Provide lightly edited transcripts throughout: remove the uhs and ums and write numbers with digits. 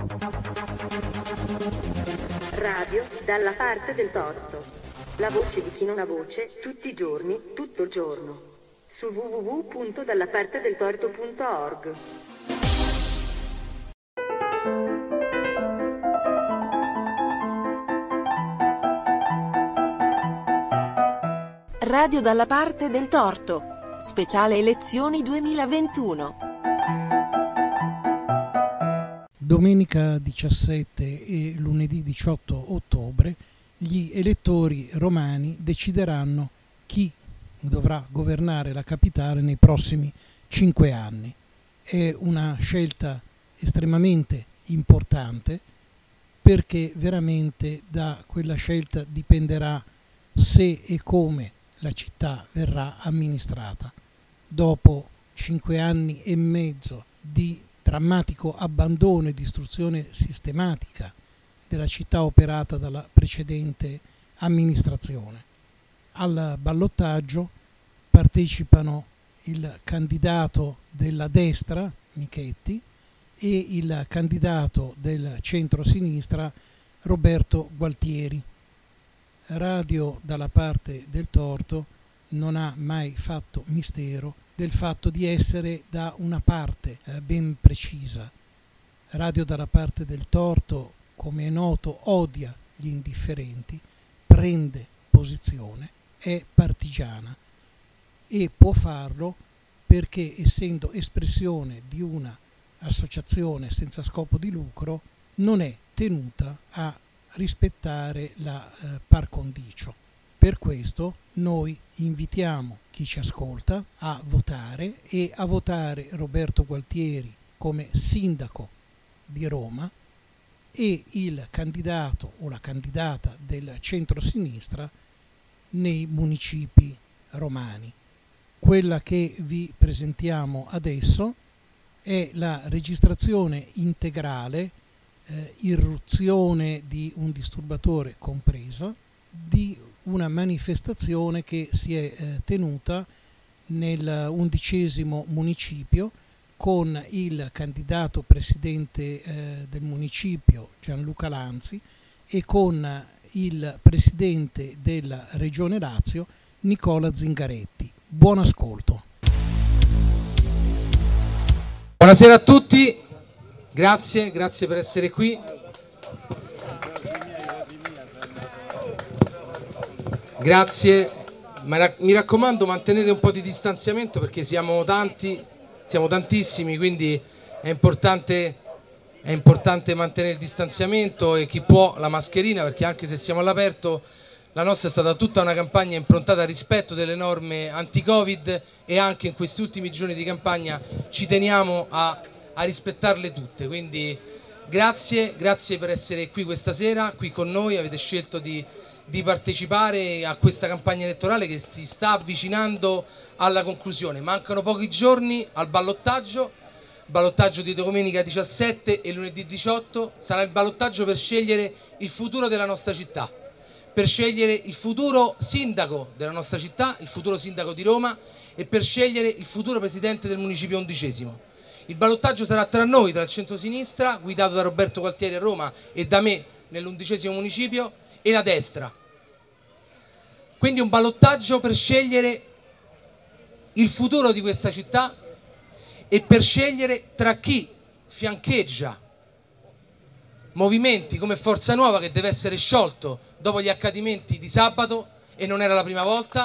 Radio dalla parte del torto. La voce di chi non ha voce, tutti i giorni, tutto il giorno. Su www.dallapartedeltorto.org. Radio dalla parte del torto. Speciale elezioni 2021. Domenica 17 e lunedì 18 ottobre gli elettori romani decideranno chi dovrà governare la capitale nei prossimi 5 anni. È una scelta estremamente importante perché veramente da quella scelta dipenderà se e come la città verrà amministrata. Dopo 5 anni e mezzo di drammatico abbandono e distruzione sistematica della città operata dalla precedente amministrazione. Al ballottaggio partecipano il candidato della destra, Michetti, e il candidato del centro-sinistra, Roberto Gualtieri. Radio dalla parte del torto non ha mai fatto mistero del fatto di essere da una parte ben precisa. Radio dalla parte del torto, come è noto, odia gli indifferenti, prende posizione, è partigiana e può farlo perché, essendo espressione di una associazione senza scopo di lucro, non è tenuta a rispettare la par condicio. Per questo noi invitiamo chi ci ascolta a votare e a votare Roberto Gualtieri come sindaco di Roma e il candidato o la candidata del centro-sinistra nei municipi romani. Quella che vi presentiamo adesso è la registrazione integrale, irruzione di un disturbatore compresa, di una manifestazione che si è tenuta nel 11° municipio con il candidato presidente del municipio Gianluca Lanzi e con il presidente della Regione Lazio Nicola Zingaretti. Buon ascolto. Buonasera a tutti, grazie per essere qui. Grazie, ma mi raccomando, mantenete un po' di distanziamento perché siamo tanti, siamo tantissimi, quindi è importante mantenere il distanziamento e chi può la mascherina, perché anche se siamo all'aperto la nostra è stata tutta una campagna improntata al rispetto delle norme anti-Covid e anche in questi ultimi giorni di campagna ci teniamo a rispettarle tutte, quindi grazie per essere qui questa sera, qui con noi, avete scelto di partecipare a questa campagna elettorale che si sta avvicinando alla conclusione. Mancano pochi giorni al ballottaggio di domenica 17 e lunedì 18, sarà il ballottaggio per scegliere il futuro della nostra città, per scegliere il futuro sindaco della nostra città, il futuro sindaco di Roma e per scegliere il futuro presidente del municipio 11°. Il ballottaggio sarà tra noi, tra il centro-sinistra, guidato da Roberto Gualtieri a Roma e da me nell'11° municipio, e la destra. Quindi un ballottaggio per scegliere il futuro di questa città e per scegliere tra chi fiancheggia movimenti come Forza Nuova, che deve essere sciolto dopo gli accadimenti di sabato e non era la prima volta,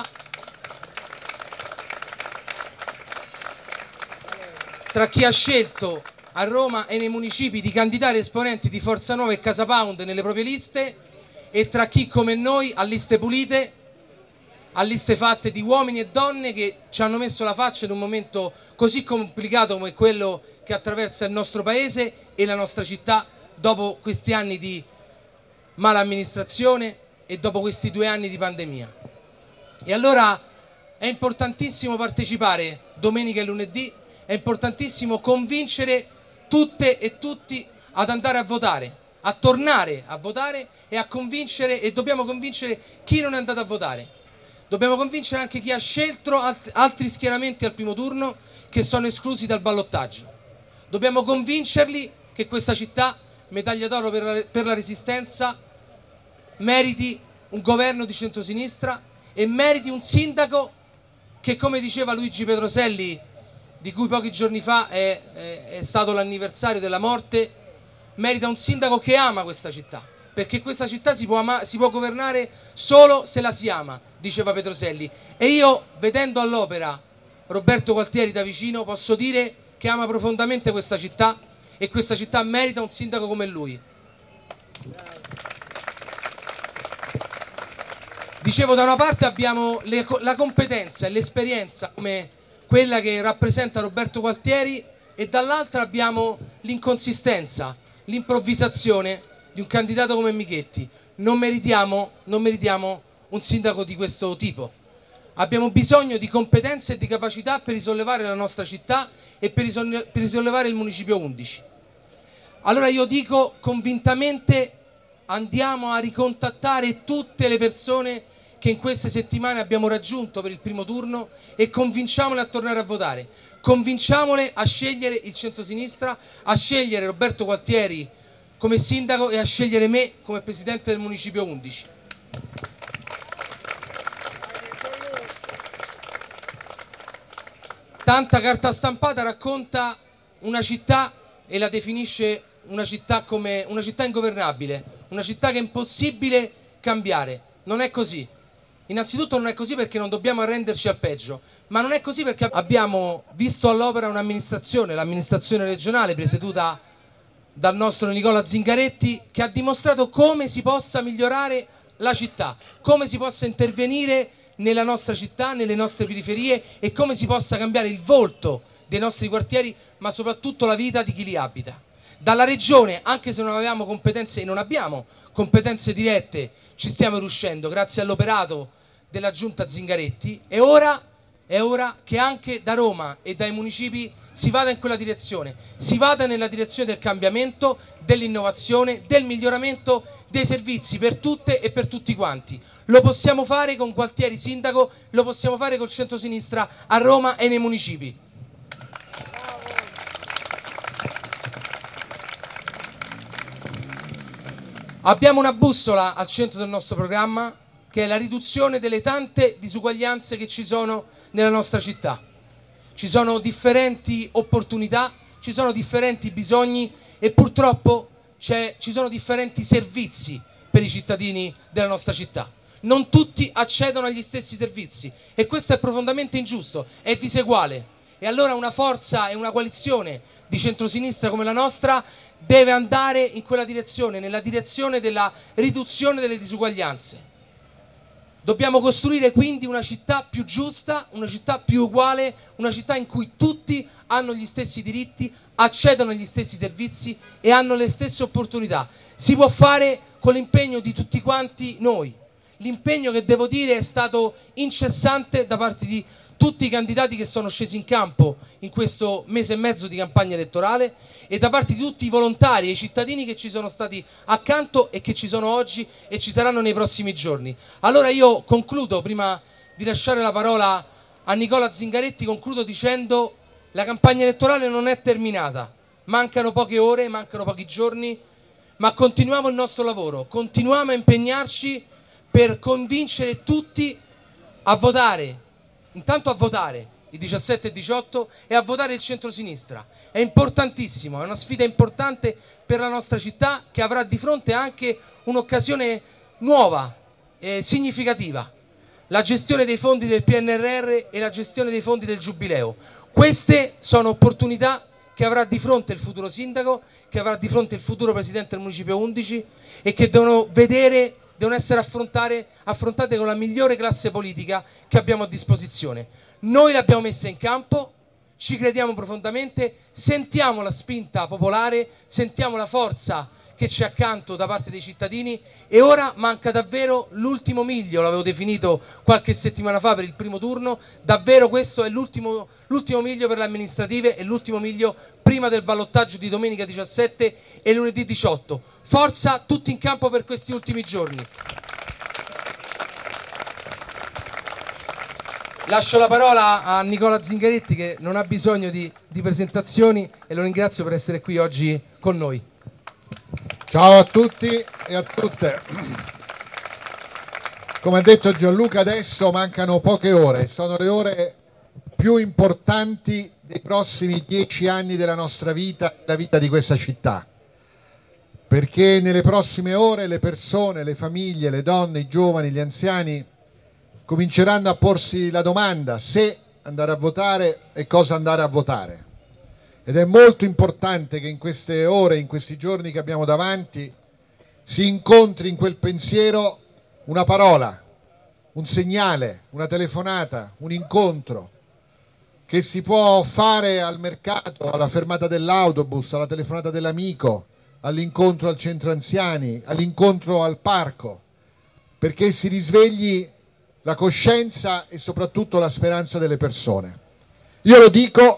tra chi ha scelto a Roma e nei municipi di candidare esponenti di Forza Nuova e Casa Pound nelle proprie liste e tra chi come noi ha liste pulite, a liste fatte di uomini e donne che ci hanno messo la faccia in un momento così complicato come quello che attraversa il nostro paese e la nostra città dopo questi anni di mala amministrazione e dopo questi 2 anni di pandemia. E allora è importantissimo partecipare domenica e lunedì, è importantissimo convincere tutte e tutti ad andare a votare, a tornare a votare e a convincere, e dobbiamo convincere chi non è andato a votare. Dobbiamo convincere anche chi ha scelto altri schieramenti al primo turno che sono esclusi dal ballottaggio. Dobbiamo convincerli che questa città medaglia d'oro per la Resistenza, meriti un governo di centrosinistra e meriti un sindaco che, come diceva Luigi Petroselli, di cui pochi giorni fa è stato l'anniversario della morte, merita un sindaco che ama questa città, perché questa città si può governare solo se la si ama, diceva Petroselli. E io, vedendo all'opera Roberto Gualtieri da vicino, posso dire che ama profondamente questa città e questa città merita un sindaco come lui. Dicevo, da una parte abbiamo la competenza e l'esperienza come quella che rappresenta Roberto Gualtieri e dall'altra abbiamo l'inconsistenza, l'improvvisazione di un candidato come Michetti. Non meritiamo un sindaco di questo tipo. Abbiamo bisogno di competenze e di capacità per risollevare la nostra città e per risollevare il Municipio 11. Allora io dico convintamente: andiamo a ricontattare tutte le persone che in queste settimane abbiamo raggiunto per il primo turno e convinciamole a tornare a votare, convinciamole a scegliere il centrosinistra, a scegliere Roberto Gualtieri come sindaco e a scegliere me come presidente del Municipio 11. Tanta carta stampata racconta una città e la definisce una città come una città ingovernabile, una città che è impossibile cambiare. Non è così. Innanzitutto non è così perché non dobbiamo arrenderci al peggio, ma non è così perché abbiamo visto all'opera un'amministrazione, l'amministrazione regionale presieduta dal nostro Nicola Zingaretti, che ha dimostrato come si possa migliorare la città, come si possa intervenire nella nostra città, nelle nostre periferie e come si possa cambiare il volto dei nostri quartieri, ma soprattutto la vita di chi li abita. Dalla regione, anche se non avevamo competenze e non abbiamo competenze dirette, ci stiamo riuscendo grazie all'operato della giunta Zingaretti. È ora che anche da Roma e dai municipi si vada in quella direzione, si vada nella direzione del cambiamento, dell'innovazione, del miglioramento dei servizi per tutte e per tutti quanti. Lo possiamo fare con Gualtieri sindaco, lo possiamo fare col centrosinistra a Roma e nei municipi. Abbiamo una bussola al centro del nostro programma, che è la riduzione delle tante disuguaglianze che ci sono nella nostra città. Ci sono differenti opportunità, ci sono differenti bisogni e purtroppo ci sono differenti servizi per i cittadini della nostra città. Non tutti accedono agli stessi servizi e questo è profondamente ingiusto, è diseguale. E allora una forza e una coalizione di centrosinistra come la nostra deve andare in quella direzione, nella direzione della riduzione delle disuguaglianze. Dobbiamo costruire quindi una città più giusta, una città più uguale, una città in cui tutti hanno gli stessi diritti, accedono agli stessi servizi e hanno le stesse opportunità. Si può fare con l'impegno di tutti quanti noi. L'impegno, che devo dire, è stato incessante da parte di tutti i candidati che sono scesi in campo in questo mese e mezzo di campagna elettorale e da parte di tutti i volontari e i cittadini che ci sono stati accanto e che ci sono oggi e ci saranno nei prossimi giorni. Allora io concludo, prima di lasciare la parola a Nicola Zingaretti, concludo dicendo: la campagna elettorale non è terminata, mancano poche ore, mancano pochi giorni, ma continuiamo il nostro lavoro, continuiamo a impegnarci per convincere tutti a votare. Intanto a votare il 17 e 18 e a votare il centrosinistra. È importantissimo, è una sfida importante per la nostra città, che avrà di fronte anche un'occasione nuova e significativa: la gestione dei fondi del PNRR e la gestione dei fondi del Giubileo. Queste sono opportunità che avrà di fronte il futuro sindaco, che avrà di fronte il futuro presidente del Municipio 11 e che devono essere affrontate con la migliore classe politica che abbiamo a disposizione. Noi l'abbiamo messa in campo, ci crediamo profondamente, sentiamo la spinta popolare, sentiamo la forza che c'è accanto da parte dei cittadini e ora manca davvero l'ultimo miglio, l'avevo definito qualche settimana fa per il primo turno. Davvero questo è l'ultimo miglio per le amministrative e l'ultimo miglio prima del ballottaggio di domenica 17 e lunedì 18. Forza, tutti in campo per questi ultimi giorni. Lascio la parola a Nicola Zingaretti, che non ha bisogno di presentazioni, e lo ringrazio per essere qui oggi con noi. Ciao a tutti e a tutte. Come ha detto Gianluca, adesso mancano poche ore, sono le ore più importanti dei prossimi 10 anni della nostra vita, la vita di questa città, perché nelle prossime ore le persone, le famiglie, le donne, i giovani, gli anziani cominceranno a porsi la domanda se andare a votare e cosa andare a votare. Ed è molto importante che in queste ore, in questi giorni che abbiamo davanti, si incontri in quel pensiero una parola, un segnale, una telefonata, un incontro che si può fare al mercato, alla fermata dell'autobus, alla telefonata dell'amico, all'incontro al centro anziani, all'incontro al parco, perché si risvegli la coscienza e soprattutto la speranza delle persone. Io lo dico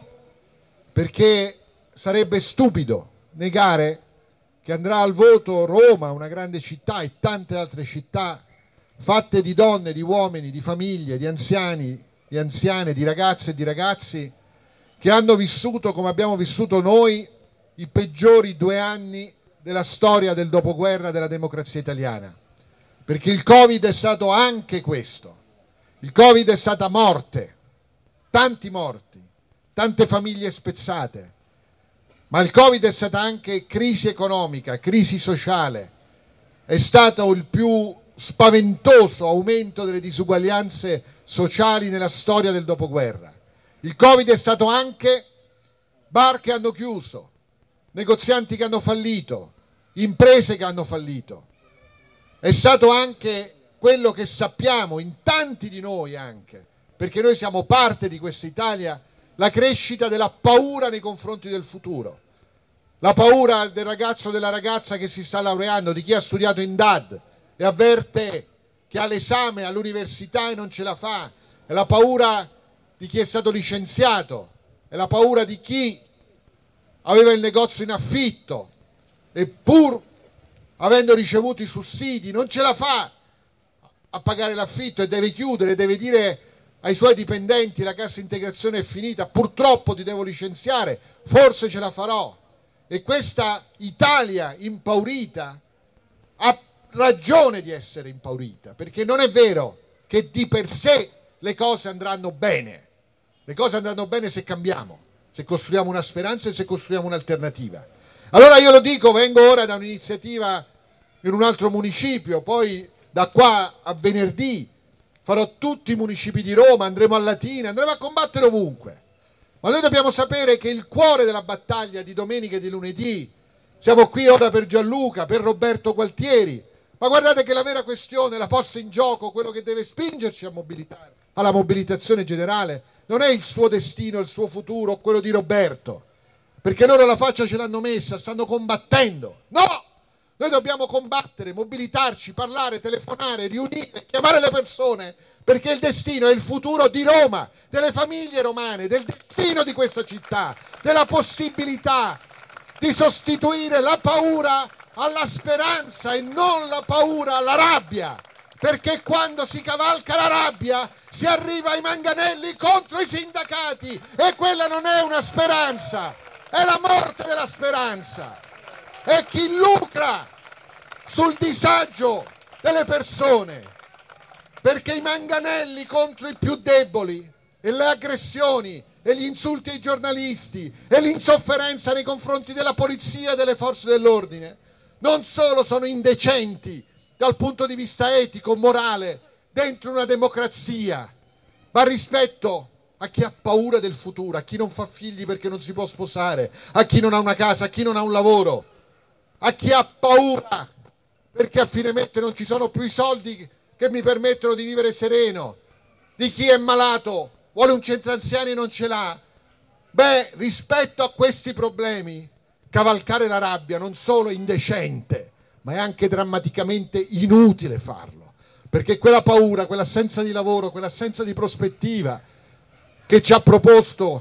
perché sarebbe stupido negare che andrà al voto Roma, una grande città, e tante altre città fatte di donne, di uomini, di famiglie, di anziani, di anziane, di ragazze e di ragazzi che hanno vissuto, come abbiamo vissuto noi, i peggiori 2 anni della storia del dopoguerra della democrazia italiana. Perché il Covid è stato anche questo. Il Covid è stata morte, tanti morti, tante famiglie spezzate, ma il Covid è stata anche crisi economica, crisi sociale, è stato il più spaventoso aumento delle disuguaglianze sociali nella storia del dopoguerra. Il Covid è stato anche bar che hanno chiuso, negozianti che hanno fallito, imprese che hanno fallito. È stato anche quello che sappiamo in tanti di noi anche, perché noi siamo parte di questa Italia, la crescita della paura nei confronti del futuro. La paura del ragazzo o della ragazza che si sta laureando, di chi ha studiato in DAD e avverte che ha l'esame all'università e non ce la fa. È la paura di chi è stato licenziato, è la paura di chi aveva il negozio in affitto e pur avendo ricevuto i sussidi non ce la fa a pagare l'affitto e deve chiudere, deve dire ai suoi dipendenti la cassa integrazione è finita, purtroppo ti devo licenziare, forse ce la farò. E questa Italia impaurita ha ragione di essere impaurita, perché non è vero che di per sé le cose andranno bene. Le cose andranno bene se cambiamo, se costruiamo una speranza e se costruiamo un'alternativa. Allora io lo dico, vengo ora da un'iniziativa in un altro municipio, poi da qua a venerdì farò tutti i municipi di Roma, andremo a Latina, andremo a combattere ovunque. Ma noi dobbiamo sapere che il cuore della battaglia di domenica e di lunedì, siamo qui ora per Gianluca, per Roberto Gualtieri, ma guardate che la vera questione, la posta in gioco, quello che deve spingerci a mobilitare, alla mobilitazione generale, non è il suo destino, il suo futuro, quello di Roberto, perché loro la faccia ce l'hanno messa, stanno combattendo. No! Noi dobbiamo combattere, mobilitarci, parlare, telefonare, riunire, chiamare le persone, perché il destino è il futuro di Roma, delle famiglie romane, del destino di questa città, della possibilità di sostituire la paura alla speranza e non la paura alla rabbia, perché quando si cavalca la rabbia si arriva ai manganelli contro i sindacati e quella non è una speranza, è la morte della speranza. E chi lucra sul disagio delle persone, perché i manganelli contro i più deboli e le aggressioni e gli insulti ai giornalisti e l'insofferenza nei confronti della polizia e delle forze dell'ordine non solo sono indecenti dal punto di vista etico, morale, dentro una democrazia, ma rispetto a chi ha paura del futuro, a chi non fa figli perché non si può sposare, a chi non ha una casa, a chi non ha un lavoro, a chi ha paura perché a fine mese non ci sono più i soldi che mi permettono di vivere sereno, di chi è malato, vuole un centro anziani e non ce l'ha. Beh, rispetto a questi problemi, cavalcare la rabbia non solo è indecente, ma è anche drammaticamente inutile farlo, perché quella paura, quell'assenza di lavoro, quell'assenza di prospettiva che ci ha proposto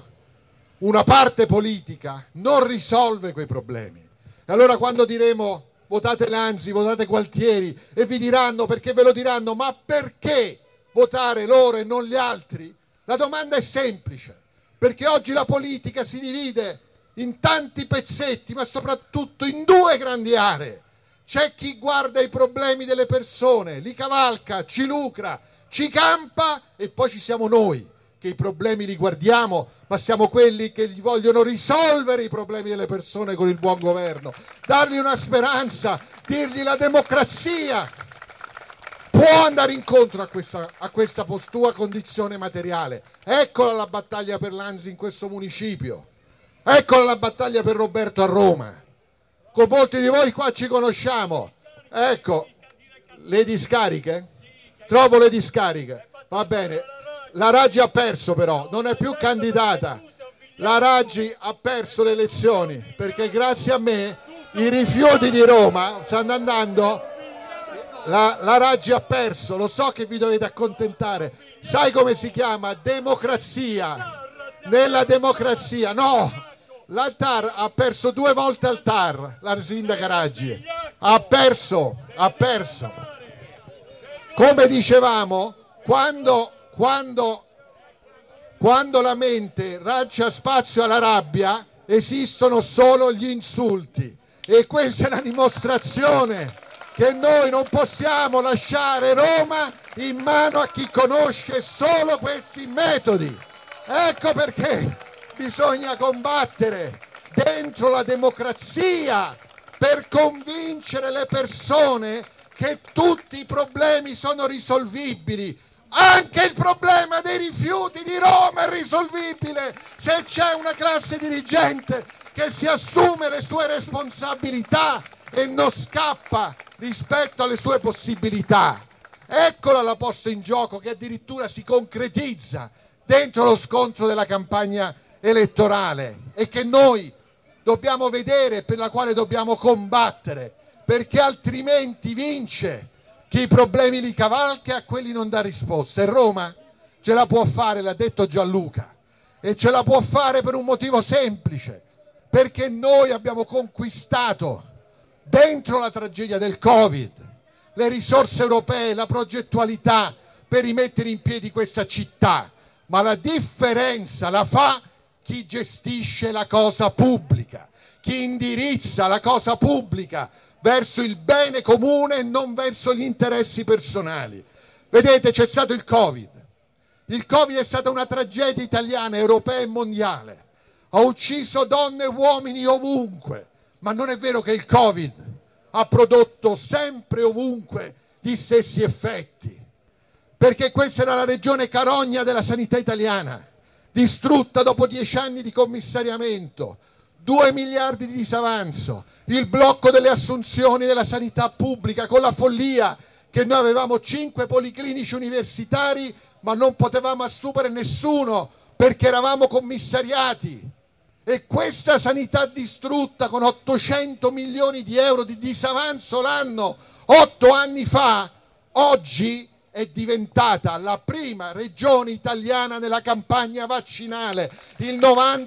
una parte politica non risolve quei problemi. E allora quando diremo votate Lanzi, votate Gualtieri e vi diranno, perché ve lo diranno, ma perché votare loro e non gli altri? La domanda è semplice, perché oggi la politica si divide in tanti pezzetti, ma soprattutto in 2 grandi aree. c'è chi guarda i problemi delle persone, li cavalca, ci lucra, ci campa, e poi ci siamo noi che i problemi li guardiamo, ma siamo quelli che gli vogliono risolvere i problemi delle persone con il buon governo, dargli una speranza, dirgli la democrazia può andare incontro a questa postura condizione materiale. Eccola la battaglia per Lanzi in questo municipio, eccola la battaglia per Roberto a Roma. Con molti di voi qua ci conosciamo. Ecco, le discariche? Trovo le discariche. Va bene. La Raggi ha perso però, non è più candidata. La Raggi ha perso le elezioni perché grazie a me i rifiuti di Roma stanno andando. La Raggi ha perso, lo so che vi dovete accontentare. Sai come si chiama? Democrazia. Nella democrazia, no! La TAR ha perso 2 volte al TAR, la sindaca Raggi. Ha perso. Come dicevamo, quando la mente lascia spazio alla rabbia, esistono solo gli insulti. E questa è la dimostrazione che noi non possiamo lasciare Roma in mano a chi conosce solo questi metodi. Ecco perché bisogna combattere dentro la democrazia per convincere le persone che tutti i problemi sono risolvibili. Anche il problema dei rifiuti di Roma è risolvibile se c'è una classe dirigente che si assume le sue responsabilità e non scappa rispetto alle sue possibilità. Eccola la posta in gioco che addirittura si concretizza dentro lo scontro della campagna elettorale e che noi dobbiamo vedere, per la quale dobbiamo combattere, perché altrimenti vince chi i problemi li cavalca e a quelli non dà risposta. E Roma ce la può fare, l'ha detto Gianluca, e ce la può fare per un motivo semplice, perché noi abbiamo conquistato dentro la tragedia del Covid le risorse europee, la progettualità per rimettere in piedi questa città, ma la differenza la fa chi gestisce la cosa pubblica, chi indirizza la cosa pubblica verso il bene comune e non verso gli interessi personali. Vedete, c'è stato il Covid. Il Covid è stata una tragedia italiana, europea e mondiale. Ha ucciso donne e uomini ovunque, ma non è vero che il Covid ha prodotto sempre ovunque gli stessi effetti, perché questa era la regione carogna della sanità italiana, distrutta dopo 10 anni di commissariamento, 2 miliardi di disavanzo, il blocco delle assunzioni della sanità pubblica, con la follia che noi avevamo 5 policlinici universitari ma non potevamo assumere nessuno perché eravamo commissariati. E questa sanità distrutta con 800 milioni di euro di disavanzo l'anno 8 anni fa, oggi è diventata la prima regione italiana nella campagna vaccinale, il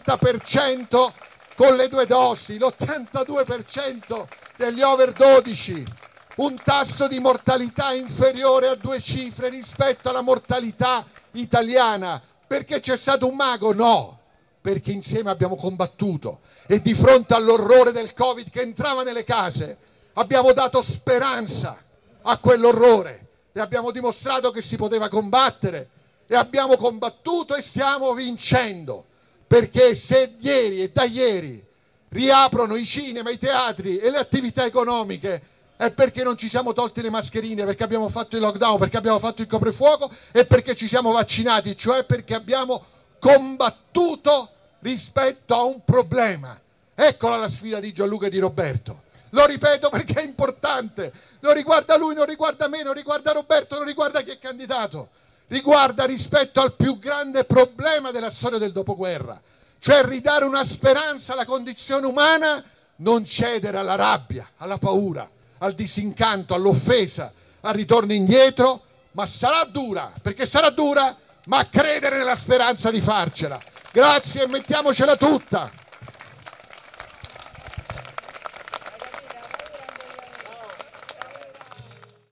90% con le 2 dosi, l'82% degli over 12, un tasso di mortalità inferiore a 2 cifre rispetto alla mortalità italiana. Perché c'è stato un mago? No, perché insieme abbiamo combattuto e di fronte all'orrore del Covid che entrava nelle case abbiamo dato speranza a quell'orrore e abbiamo dimostrato che si poteva combattere e abbiamo combattuto e stiamo vincendo, perché se ieri e da ieri riaprono i cinema, i teatri e le attività economiche è perché non ci siamo tolti le mascherine, perché abbiamo fatto il lockdown, perché abbiamo fatto il coprifuoco e perché ci siamo vaccinati, cioè perché abbiamo combattuto rispetto a un problema. Eccola la sfida di Gianluca e di Roberto. Lo ripeto perché è importante, non riguarda lui, non riguarda me, non riguarda Roberto, non riguarda chi è candidato, riguarda rispetto al più grande problema della storia del dopoguerra, cioè ridare una speranza alla condizione umana, non cedere alla rabbia, alla paura, al disincanto, all'offesa, al ritorno indietro, ma sarà dura, perché sarà dura, ma credere nella speranza di farcela. Grazie e mettiamocela tutta.